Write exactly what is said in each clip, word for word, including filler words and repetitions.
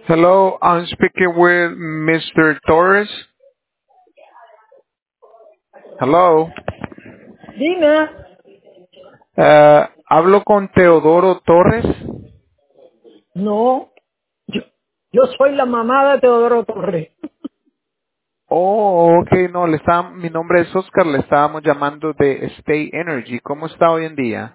Hello, I'm speaking with mister Torres. Hello. Dime, Eh, hablo con Teodoro Torres. no, yo, yo soy la mamá de Teodoro Torres. Oh, ok, no, le está, mi nombre es Oscar, le estábamos llamando de State Energy. ¿Cómo está hoy en día?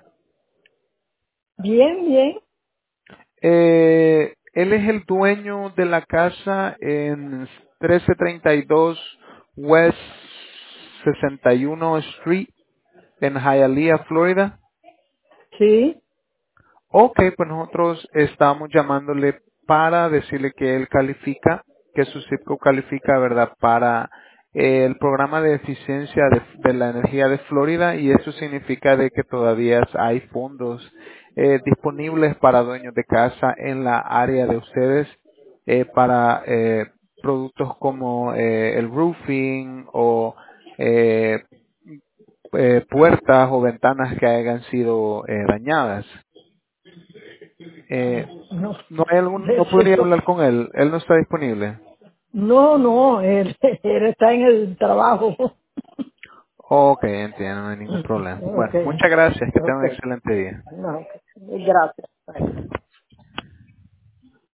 Bien, bien, Eh, él es el dueño de la casa en mil trescientos treinta y dos West sesenta y uno Street en Hialeah, Florida. sí. Ok, pues nosotros estamos llamándole para decirle que él califica, que su CIPCO califica, ¿verdad?, para eh, el programa de eficiencia de, de la energía de Florida, y eso significa de que todavía hay fondos eh, disponibles para dueños de casa en la área de ustedes eh, para eh, productos como eh, el roofing o eh, eh, puertas o ventanas que hayan sido eh, dañadas. Eh, No, no hay algún, no de podría eso- hablar con él, él no está disponible. no, no, él, él está en el trabajo. Ok, entiendo, no hay ningún problema. Ok, Bueno, muchas gracias, que tenga ok, un excelente día. no, ok, gracias.